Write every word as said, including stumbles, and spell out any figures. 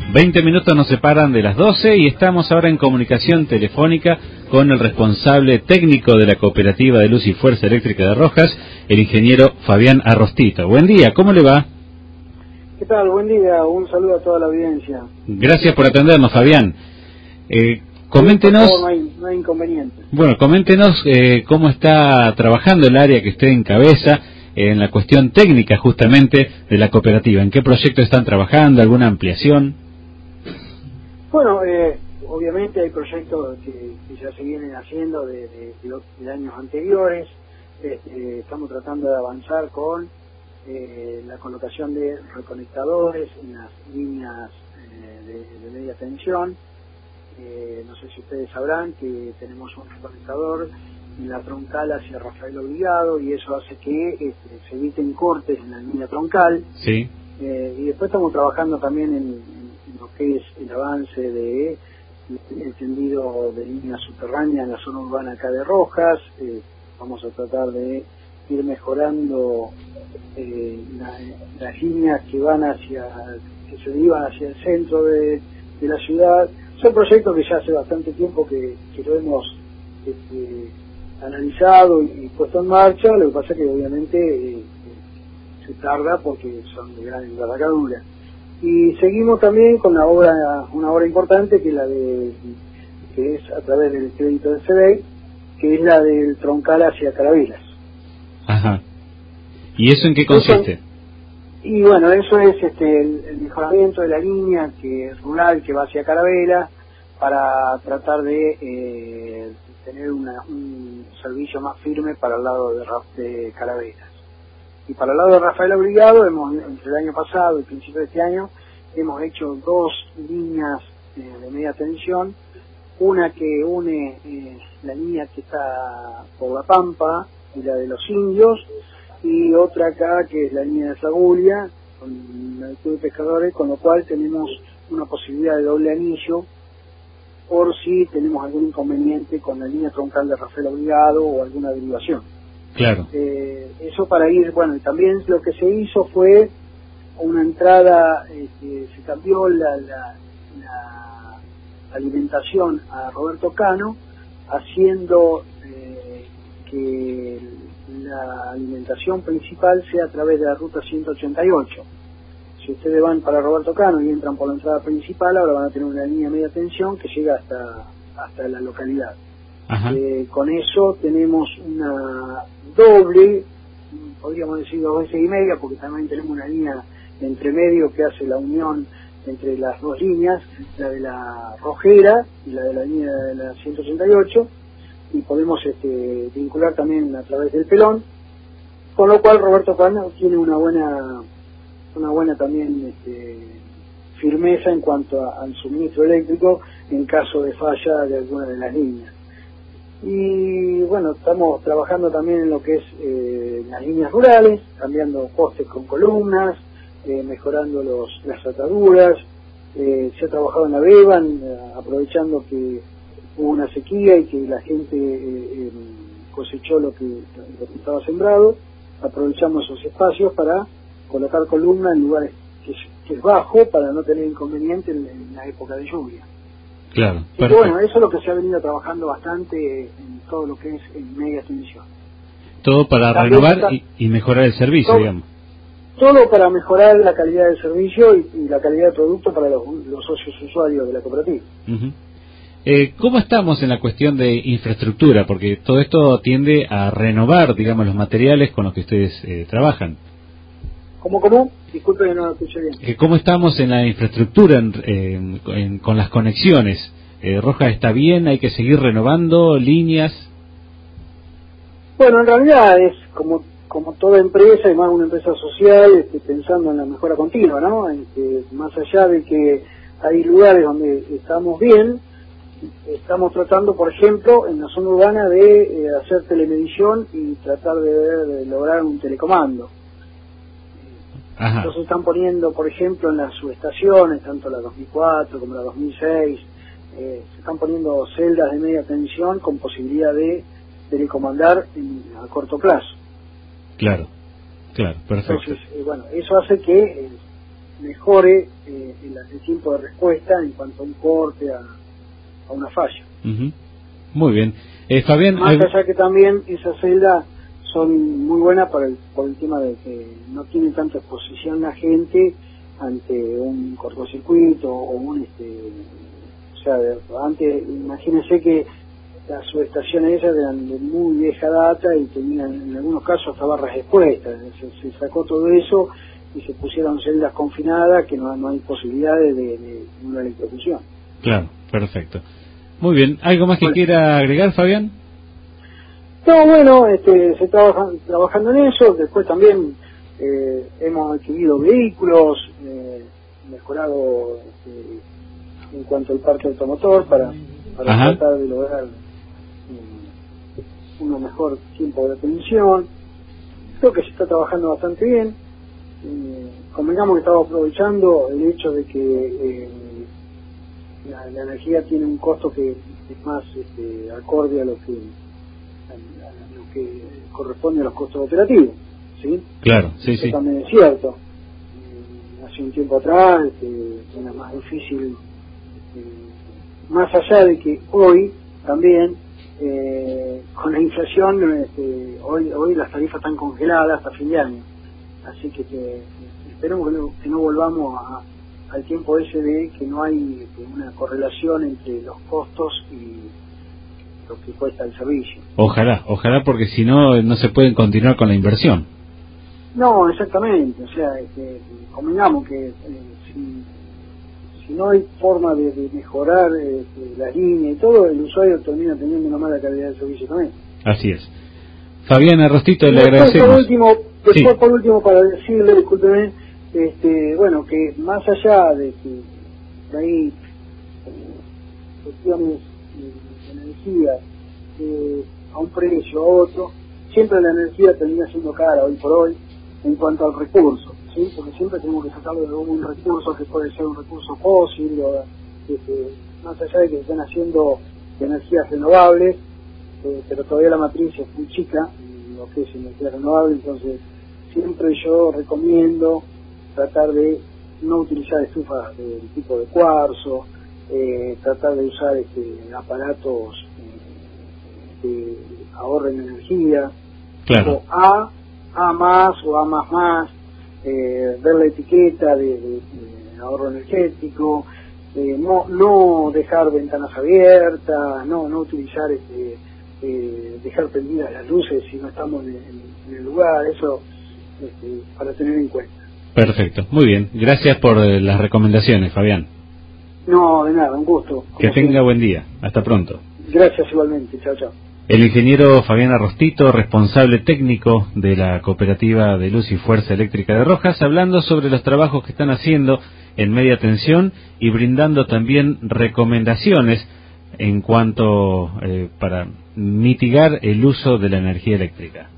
veinte minutos nos separan de las doce y estamos ahora en comunicación telefónica con el responsable técnico de la Cooperativa de Luz y Fuerza Eléctrica de Rojas, el ingeniero Fabián Arrostito. Buen día, ¿cómo le va? ¿Qué tal? Buen día, un saludo a toda la audiencia. Gracias por atendernos, Fabián. Eh, coméntenos... No hay, no hay inconveniente. Bueno, coméntenos eh, cómo está trabajando el área que usted encabeza en la cuestión técnica justamente de la cooperativa. ¿En qué proyecto están trabajando? ¿Alguna ampliación? Bueno, eh, obviamente hay proyectos que, que ya se vienen haciendo de, de, de, los, de años anteriores. Este, estamos tratando de avanzar con eh, la colocación de reconectadores en las líneas eh, de, de media tensión. Eh, no sé si ustedes sabrán que tenemos un reconectador en la troncal hacia Rafael Obligado y eso hace que este, se eviten cortes en la línea troncal. Sí. Eh, y después estamos trabajando también en, en lo que es el avance de el tendido de línea subterránea en la zona urbana acá de Rojas. Eh, vamos a tratar de ir mejorando eh, la, las líneas que van hacia, que se derivan hacia el centro de, de la ciudad. Son proyectos que ya hace bastante tiempo que, que lo hemos este, analizado y, y puesto en marcha. Lo que pasa es que obviamente eh, se tarda porque son de gran envergadura. Y seguimos también con la obra, una obra importante que es la de, que es a través del crédito del C B E, que es la del troncal hacia Carabelas. Ajá. ¿Y eso en qué consiste? Eso, y bueno, eso es este el, el mejoramiento de la línea que es rural que va hacia Carabela para tratar de eh, tener una, un servicio más firme para el lado de, de Carabelas. Y para el lado de Rafael Obligado, hemos, entre el año pasado y el principio de este año, hemos hecho dos líneas eh, de media tensión, una que une eh, la línea que está por La Pampa y la de los Indios, y otra acá que es la línea de Sagulia, con la de pescadores, con lo cual tenemos una posibilidad de doble anillo por si tenemos algún inconveniente con la línea troncal de Rafael Obligado o alguna derivación. Claro. Eh, eso para ir, bueno, y también lo que se hizo fue una entrada, este, se cambió la, la, la alimentación a Roberto Cano, haciendo eh, que la alimentación principal sea a través de la ruta ciento ochenta y ocho. Si ustedes van para Roberto Cano y entran por la entrada principal, ahora van a tener una línea de media tensión que llega hasta, hasta la localidad. Eh, con eso tenemos una doble, podríamos decir dos veces y media, porque también tenemos una línea entre medio que hace la unión entre las dos líneas, la de la Rojera y la de la línea de la ciento ochenta y ocho, y podemos este, vincular también a través del Pelón, con lo cual Roberto Cano tiene una buena una buena también este, firmeza en cuanto a, al suministro eléctrico en caso de falla de alguna de las líneas. Y bueno, estamos trabajando también en lo que es eh, las líneas rurales, cambiando postes con columnas, eh, mejorando los, las ataduras. Eh, se ha trabajado en la Beban, eh, aprovechando que hubo una sequía y que la gente eh, eh, cosechó lo que, lo que estaba sembrado. Aprovechamos esos espacios para colocar columnas en lugares que es, que es bajo para no tener inconveniente en, en la época de lluvia. Claro. Y bueno, eso es lo que se ha venido trabajando bastante en todo lo que es en media tensión. Todo para también renovar está, y, y mejorar el servicio, todo, digamos. Todo para mejorar la calidad del servicio y, y la calidad del producto para los, los socios usuarios de la cooperativa. Uh-huh. eh, ¿Cómo estamos en la cuestión de infraestructura? Porque todo esto tiende a renovar, digamos, los materiales con los que ustedes eh, trabajan. ¿Cómo, cómo? Disculpe que no lo escuché bien. Eh, ¿Cómo estamos en la infraestructura, en, en, en, con las conexiones? Eh, ¿Rojas está bien? ¿Hay que seguir renovando líneas? Bueno, en realidad es como como toda empresa, y más una empresa social, este, pensando en la mejora continua, ¿no? En que, más allá de que hay lugares donde estamos bien, estamos tratando, por ejemplo, en la zona urbana de eh, hacer telemedición y tratar de, de lograr un telecomando. Ajá. Entonces están poniendo, por ejemplo, en las subestaciones, tanto la dos mil cuatro como la dos mil seis, eh, se están poniendo celdas de media tensión con posibilidad de telecomandar en, a corto plazo. Claro, claro, perfecto. Entonces, eh, bueno, eso hace que eh, mejore eh, el, el tiempo de respuesta en cuanto a un corte, a, a una falla. Uh-huh. Muy bien. Eh, Fabián, más hay... allá que también esas celdas son muy buenas para el, por el tema de que no tienen tanta exposición la gente ante un cortocircuito o un este o sea, de, antes imagínense que las subestaciones esas eran de muy vieja data y tenían en algunos casos hasta barras expuestas, se, se sacó todo eso y se pusieron celdas confinadas que no, no hay posibilidades de, de, de una electrocución. Claro, perfecto. Muy bien, ¿algo más que bueno, quiera agregar, Fabián? No, bueno, este, se trabaja trabajando en eso. Después también eh, hemos adquirido vehículos, eh, mejorado este, en cuanto al parque automotor para, para tratar de lograr um, un mejor tiempo de atención. Creo que se está trabajando bastante bien. Eh, convengamos que estamos aprovechando el hecho de que eh, la, la energía tiene un costo que es más este, acorde a lo que a lo que corresponde a los costos operativos, ¿sí? Claro, sí, Eso sí. también es cierto. Eh, hace un tiempo atrás este, era más difícil, eh, más allá de que hoy también eh, con la inflación este, hoy hoy las tarifas están congeladas hasta fin de año, así que, que esperemos que no, que no volvamos a, al tiempo ese de que no hay este, una correlación entre los costos y lo que cuesta el servicio. Ojalá, ojalá, porque si no, no se pueden continuar con la inversión. No, exactamente, o sea, este, convengamos que eh, si, si no hay forma de, de mejorar este, la línea y todo, el usuario termina teniendo una mala calidad de servicio también. Así es. Fabián Arrostito, Y le después, agradecemos. Por último, después, sí. por último, para decirle, discúlpeme, este, bueno, que más allá de que de ahí eh, cuestiones de energía eh, a un precio a otro, siempre la energía termina siendo cara hoy por hoy en cuanto al recurso, ¿sí? Porque siempre tenemos que sacarlo de un recurso que puede ser un recurso fósil, o, este, más allá de que estén haciendo de energías renovables, eh, pero todavía la matriz es muy chica, lo que es energía renovable, entonces siempre yo recomiendo tratar de no utilizar estufas del tipo de cuarzo, eh, tratar de usar este, aparatos eh, que ahorren energía, Claro. tipo A, A más o A más más, eh, ver la etiqueta de, de, de ahorro energético, eh, no no dejar ventanas abiertas, no no utilizar este, eh, dejar prendidas las luces si no estamos en, en, en el lugar, eso este, para tener en cuenta. Perfecto, muy bien. Gracias por eh, las recomendaciones, Fabián. No, de nada, un gusto. Que tenga siempre. Buen día. Hasta pronto. Gracias igualmente. Chao, chao. El ingeniero Fabián Arrostito, responsable técnico de la Cooperativa de Luz y Fuerza Eléctrica de Rojas, hablando sobre los trabajos que están haciendo en media tensión y brindando también recomendaciones en cuanto eh, para mitigar el uso de la energía eléctrica.